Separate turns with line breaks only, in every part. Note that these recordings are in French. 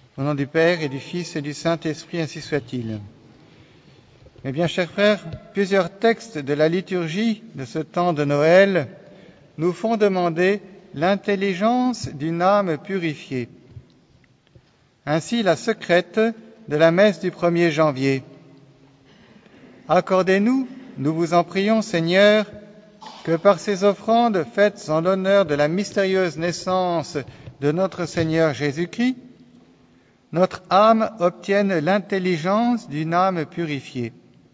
Au nom du Père et du Fils et du Saint-Esprit, ainsi soit-il. Eh bien, chers frères, plusieurs textes de la liturgie de ce temps de Noël nous font demander l'intelligence d'une âme purifiée. Ainsi, la secrète de la messe du 1er janvier. Accordez-nous, nous vous en prions, Seigneur, que par ces offrandes faites en l'honneur de la mystérieuse naissance de notre Seigneur Jésus-Christ, notre âme obtienne l'intelligence d'une âme purifiée.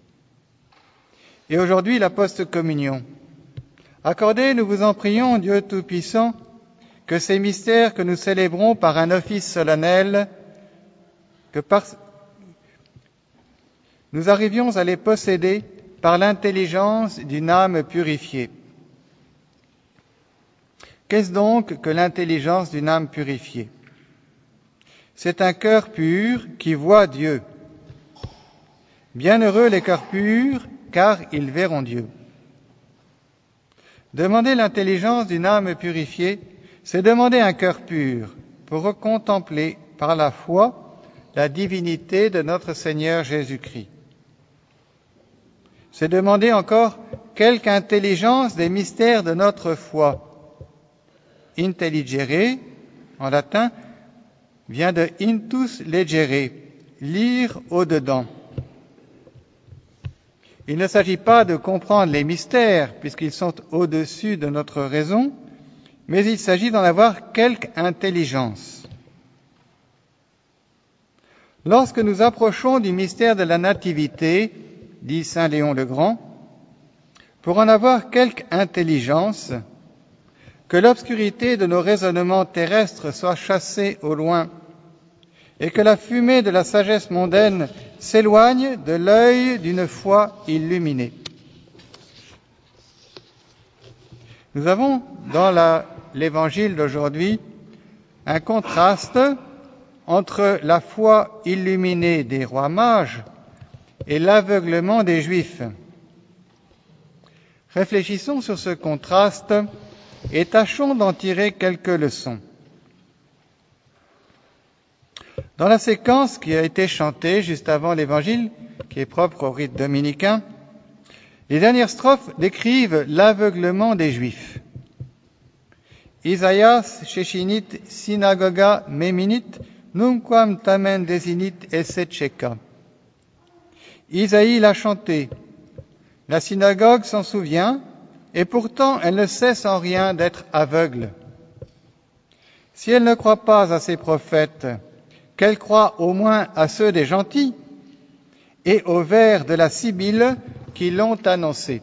Et aujourd'hui, la post-communion. Accordez, nous vous en prions, Dieu Tout-Puissant, que ces mystères que nous célébrons par un office solennel, nous arrivions à les posséder par l'intelligence d'une âme purifiée. Qu'est-ce donc que l'intelligence d'une âme purifiée? C'est un cœur pur qui voit Dieu. Bienheureux les cœurs purs, car ils verront Dieu. Demander l'intelligence d'une âme purifiée, c'est demander un cœur pur pour contempler par la foi la divinité de notre Seigneur Jésus-Christ. C'est demander encore quelque intelligence des mystères de notre foi. Intelligere, en latin, vient de intus legere, lire au-dedans. Il ne s'agit pas de comprendre les mystères, puisqu'ils sont au-dessus de notre raison, mais il s'agit d'en avoir quelque intelligence. Lorsque nous approchons du mystère de la Nativité, dit saint Léon le Grand, pour en avoir quelque intelligence, que l'obscurité de nos raisonnements terrestres soit chassée au loin, et que la fumée de la sagesse mondaine s'éloigne de l'œil d'une foi illuminée. Nous avons dans l'évangile d'aujourd'hui un contraste entre la foi illuminée des rois mages et l'aveuglement des Juifs. Réfléchissons sur ce contraste et tâchons d'en tirer quelques leçons. Dans la séquence qui a été chantée juste avant l'Évangile, qui est propre au rite dominicain, les dernières strophes décrivent l'aveuglement des Juifs. Isaïas shechinit synagoga meminit nunquam tamen desinit esse ceca. Isaïe l'a chanté. La synagogue s'en souvient, et pourtant elle ne cesse en rien d'être aveugle. Si elle ne croit pas à ses prophètes, qu'elle croit au moins à ceux des gentils et aux vers de la Sibylle qui l'ont annoncé.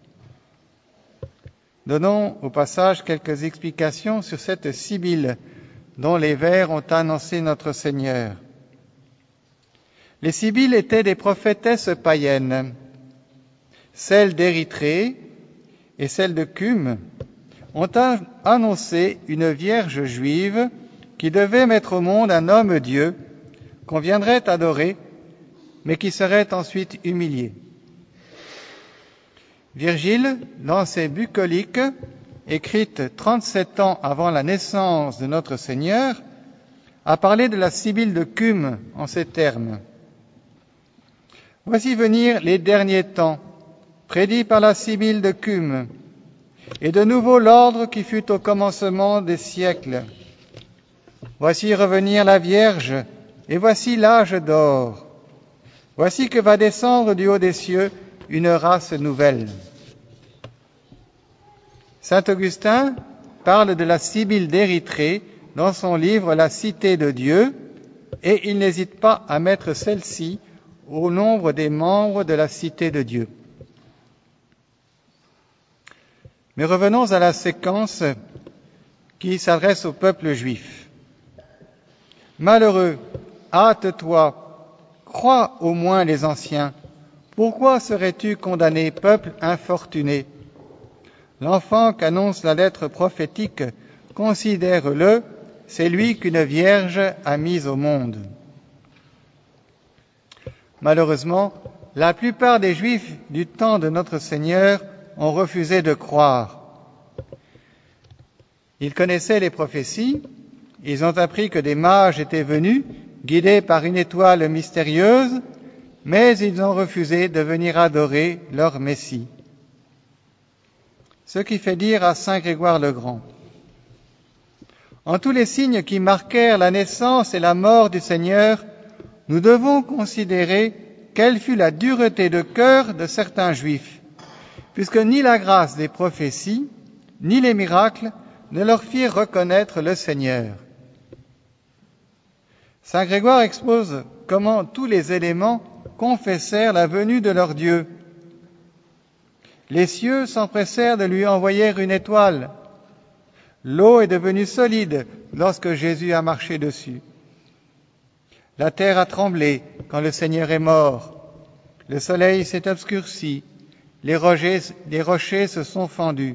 Donnons au passage quelques explications sur cette Sibylle dont les vers ont annoncé notre Seigneur. Les Sibylles étaient des prophétesses païennes. Celles d'Érythrée et celles de Cume ont annoncé une vierge juive qui devait mettre au monde un homme-dieu qu'on viendrait adorer, mais qui serait ensuite humilié. Virgile, dans ses bucoliques, écrites 37 ans avant la naissance de notre Seigneur, a parlé de la Sibylle de Cume en ces termes. Voici venir les derniers temps, prédits par la Sibylle de Cume, et de nouveau l'ordre qui fut au commencement des siècles. Voici revenir la Vierge, et voici l'âge d'or. Voici que va descendre du haut des cieux une race nouvelle. Saint Augustin parle de la Sibylle d'Érythrée dans son livre La Cité de Dieu, et il n'hésite pas à mettre celle-ci au nombre des membres de la Cité de Dieu. Mais revenons à la séquence qui s'adresse au peuple juif. Malheureux, hâte-toi, crois au moins les anciens. Pourquoi serais-tu condamné, peuple infortuné? L'enfant qu'annonce la lettre prophétique, considère-le, c'est lui qu'une vierge a mis au monde. Malheureusement, la plupart des Juifs du temps de notre Seigneur ont refusé de croire. Ils connaissaient les prophéties, ils ont appris que des mages étaient venus guidés par une étoile mystérieuse, mais ils ont refusé de venir adorer leur Messie. Ce qui fait dire à saint Grégoire le Grand: en tous les signes qui marquèrent la naissance et la mort du Seigneur, nous devons considérer quelle fut la dureté de cœur de certains Juifs, puisque ni la grâce des prophéties, ni les miracles ne leur firent reconnaître le Seigneur. Saint Grégoire expose comment tous les éléments confessèrent la venue de leur Dieu. Les cieux s'empressèrent de lui envoyer une étoile. L'eau est devenue solide lorsque Jésus a marché dessus. La terre a tremblé quand le Seigneur est mort. Le soleil s'est obscurci. Les rochers se sont fendus.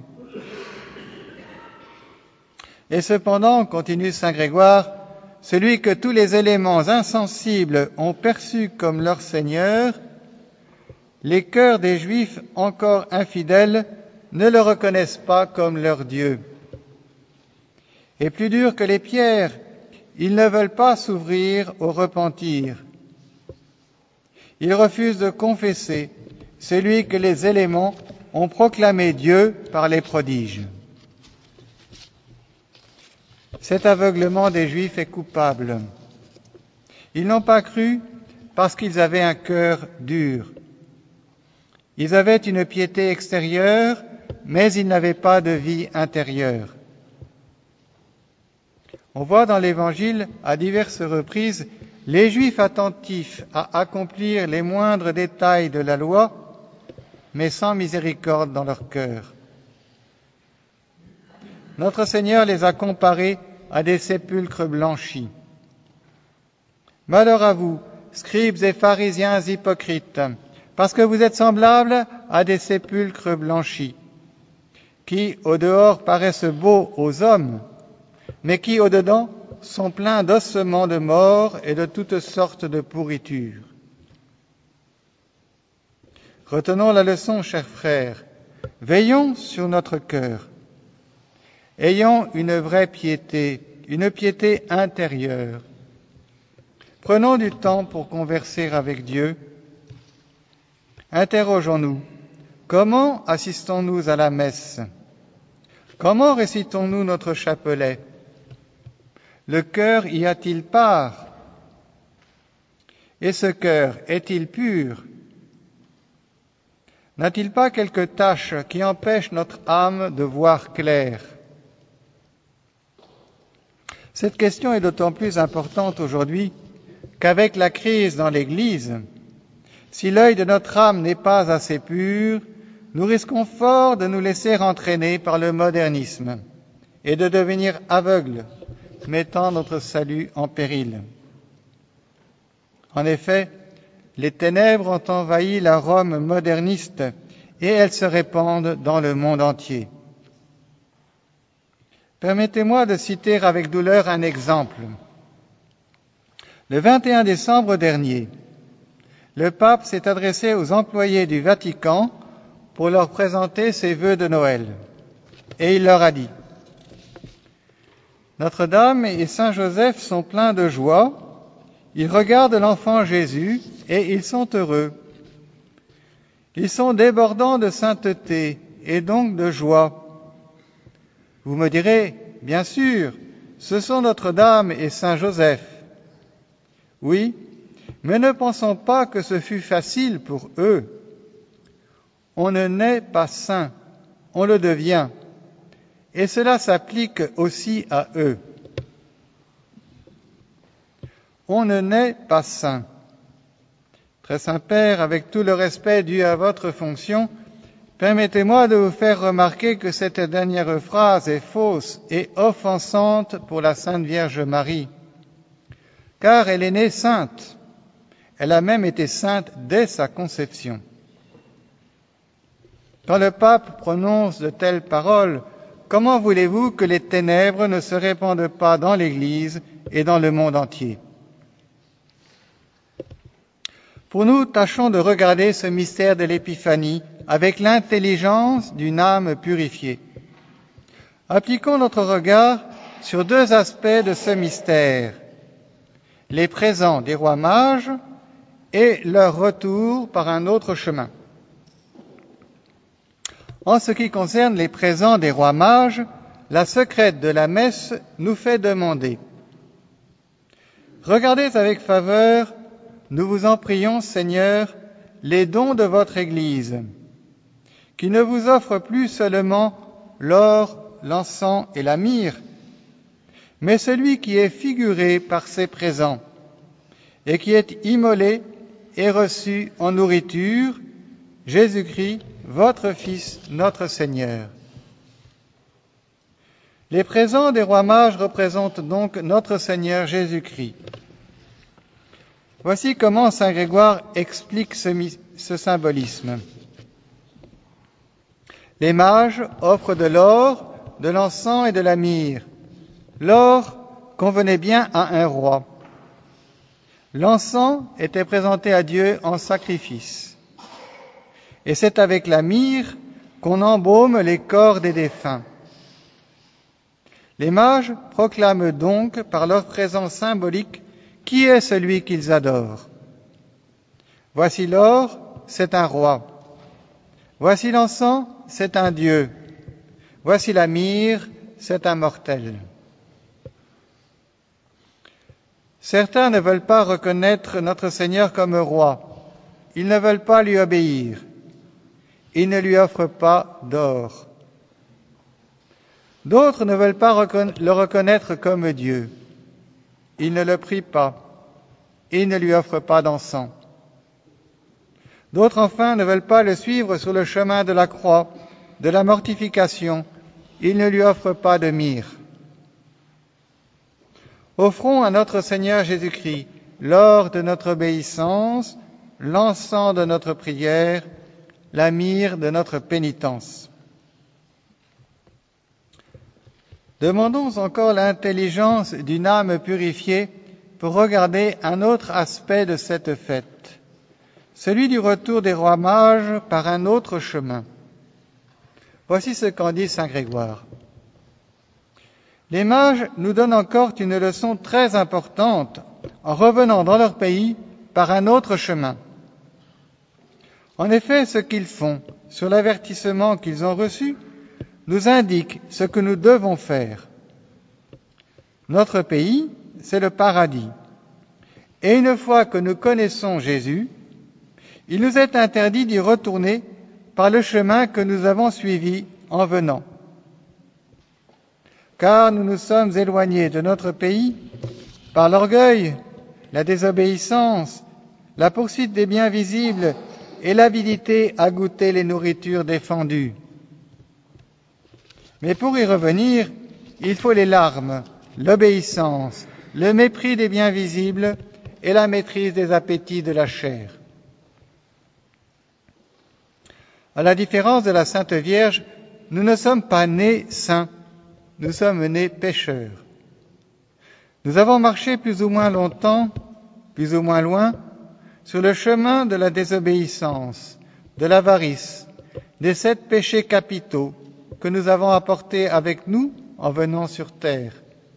Et cependant, continue saint Grégoire, celui que tous les éléments insensibles ont perçu comme leur Seigneur, les cœurs des Juifs encore infidèles ne le reconnaissent pas comme leur Dieu. Et plus dur que les pierres, ils ne veulent pas s'ouvrir au repentir. Ils refusent de confesser celui que les éléments ont proclamé Dieu par les prodiges. Cet aveuglement des Juifs est coupable. Ils n'ont pas cru parce qu'ils avaient un cœur dur. Ils avaient une piété extérieure, mais ils n'avaient pas de vie intérieure. On voit dans l'Évangile à diverses reprises les Juifs attentifs à accomplir les moindres détails de la loi, mais sans miséricorde dans leur cœur. Notre Seigneur les a comparés à des sépulcres blanchis. Malheur à vous, scribes et pharisiens hypocrites, parce que vous êtes semblables à des sépulcres blanchis, qui au dehors paraissent beaux aux hommes, mais qui au dedans sont pleins d'ossements de mort et de toutes sortes de pourritures. Retenons la leçon, chers frères, veillons sur notre cœur. Ayons une vraie piété, une piété intérieure. Prenons du temps pour converser avec Dieu. Interrogeons-nous, comment assistons-nous à la messe? Comment récitons-nous notre chapelet? Le cœur y a-t-il part? Et ce cœur est-il pur? N'a-t-il pas quelque tache qui empêche notre âme de voir clair? Cette question est d'autant plus importante aujourd'hui qu'avec la crise dans l'Église, si l'œil de notre âme n'est pas assez pur, nous risquons fort de nous laisser entraîner par le modernisme et de devenir aveugles, mettant notre salut en péril. En effet, les ténèbres ont envahi la Rome moderniste et elles se répandent dans le monde entier. Permettez-moi de citer avec douleur un exemple. Le 21 décembre dernier, le pape s'est adressé aux employés du Vatican pour leur présenter ses vœux de Noël. Et il leur a dit: Notre-Dame et Saint Joseph sont pleins de joie, ils regardent l'enfant Jésus et ils sont heureux. Ils sont débordants de sainteté et donc de joie. Vous me direz, bien sûr, ce sont Notre-Dame et Saint Joseph. Oui, mais ne pensons pas que ce fut facile pour eux. On ne naît pas saint, on le devient. Et cela s'applique aussi à eux. On ne naît pas saint. Très Saint-Père, avec tout le respect dû à votre fonction, permettez-moi de vous faire remarquer que cette dernière phrase est fausse et offensante pour la Sainte Vierge Marie, car elle est née sainte. Elle a même été sainte dès sa conception. Quand le pape prononce de telles paroles, comment voulez-vous que les ténèbres ne se répandent pas dans l'Église et dans le monde entier? Pour nous, tâchons de regarder ce mystère de l'Épiphanie avec l'intelligence d'une âme purifiée. Appliquons notre regard sur deux aspects de ce mystère. les présents des rois mages et leur retour par un autre chemin. En ce qui concerne les présents des rois mages, la secrète de la messe nous fait demander: regardez avec faveur, nous vous en prions, Seigneur, les dons de votre Église, qui ne vous offre plus seulement l'or, l'encens et la myrrhe, mais celui qui est figuré par ses présents et qui est immolé et reçu en nourriture, Jésus-Christ, votre Fils, notre Seigneur. Les présents des rois mages représentent donc notre Seigneur Jésus-Christ. Voici comment saint Grégoire explique ce symbolisme. Les mages offrent de l'or, de l'encens et de la myrrhe. L'or convenait bien à un roi. L'encens était présenté à Dieu en sacrifice. Et c'est avec la myrrhe qu'on embaume les corps des défunts. Les mages proclament donc par leur présence symbolique qui est celui qu'ils adorent. Voici l'or, c'est un roi. Voici l'encens, c'est un dieu. Voici la myrrhe, c'est un mortel. Certains ne veulent pas reconnaître notre Seigneur comme roi. Ils ne veulent pas lui obéir. Ils ne lui offrent pas d'or. D'autres ne veulent pas le reconnaître comme Dieu. Ils ne le prient pas. Ils ne lui offrent pas d'encens. D'autres enfin ne veulent pas le suivre sur le chemin de la croix, de la mortification. Ils ne lui offrent pas de myrrhe. Offrons à notre Seigneur Jésus-Christ l'or de notre obéissance, l'encens de notre prière, la myrrhe de notre pénitence. Demandons encore l'intelligence d'une âme purifiée pour regarder un autre aspect de cette fête, celui du retour des rois mages par un autre chemin. Voici ce qu'en dit saint Grégoire. Les mages nous donnent encore une leçon très importante en revenant dans leur pays par un autre chemin. En effet, ce qu'ils font, sur l'avertissement qu'ils ont reçu, nous indique ce que nous devons faire. Notre pays, c'est le paradis. Et une fois que nous connaissons Jésus, il nous est interdit d'y retourner par le chemin que nous avons suivi en venant. Car nous nous sommes éloignés de notre pays par l'orgueil, la désobéissance, la poursuite des biens visibles et l'avidité à goûter les nourritures défendues. Mais pour y revenir, il faut les larmes, l'obéissance, le mépris des biens visibles et la maîtrise des appétits de la chair. À la différence de la Sainte Vierge, nous ne sommes pas nés saints, nous sommes nés pécheurs. Nous avons marché plus ou moins longtemps, plus ou moins loin, sur le chemin de la désobéissance, de l'avarice, des 7 péchés capitaux que nous avons apportés avec nous en venant sur terre.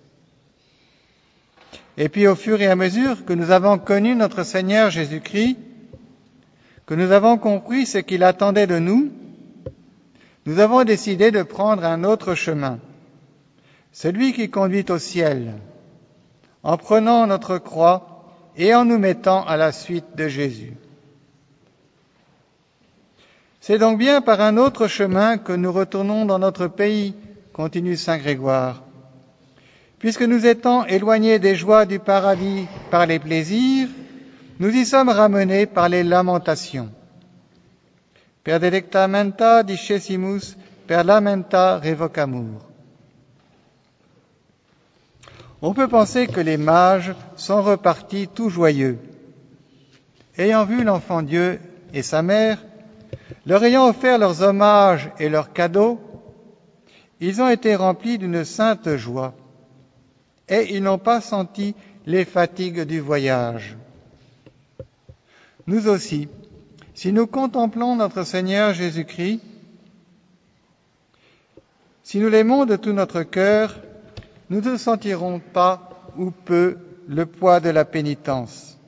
Et puis au fur et à mesure que nous avons connu notre Seigneur Jésus-Christ, que nous avons compris ce qu'il attendait de nous, nous avons décidé de prendre un autre chemin, celui qui conduit au ciel, en prenant notre croix et en nous mettant à la suite de Jésus. C'est donc bien par un autre chemin que nous retournons dans notre pays, continue saint Grégoire. Puisque nous étant éloignés des joies du paradis par les plaisirs, nous y sommes ramenés par les lamentations. Per delectamenta discessimus, per lamenta revocamur. On peut penser que les mages sont repartis tout joyeux. Ayant vu l'enfant Dieu et sa mère, leur ayant offert leurs hommages et leurs cadeaux, ils ont été remplis d'une sainte joie, et ils n'ont pas senti les fatigues du voyage. Nous aussi, si nous contemplons notre Seigneur Jésus-Christ, si nous l'aimons de tout notre cœur, nous ne sentirons pas ou peu le poids de la pénitence.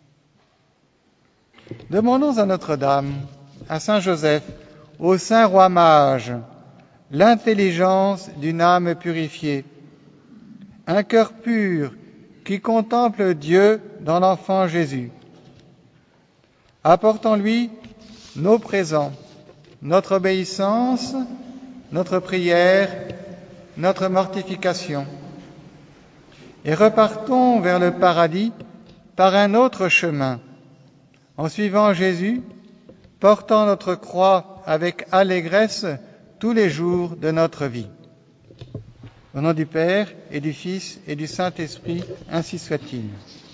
Demandons à Notre-Dame, à Saint Joseph, au Saint Roi Mage, l'intelligence d'une âme purifiée, un cœur pur qui contemple Dieu dans l'enfant Jésus. Apportons-lui nos présents, notre obéissance, notre prière, notre mortification, et repartons vers le paradis par un autre chemin, en suivant Jésus, portant notre croix avec allégresse tous les jours de notre vie. Au nom du Père et du Fils et du Saint-Esprit, ainsi soit-il.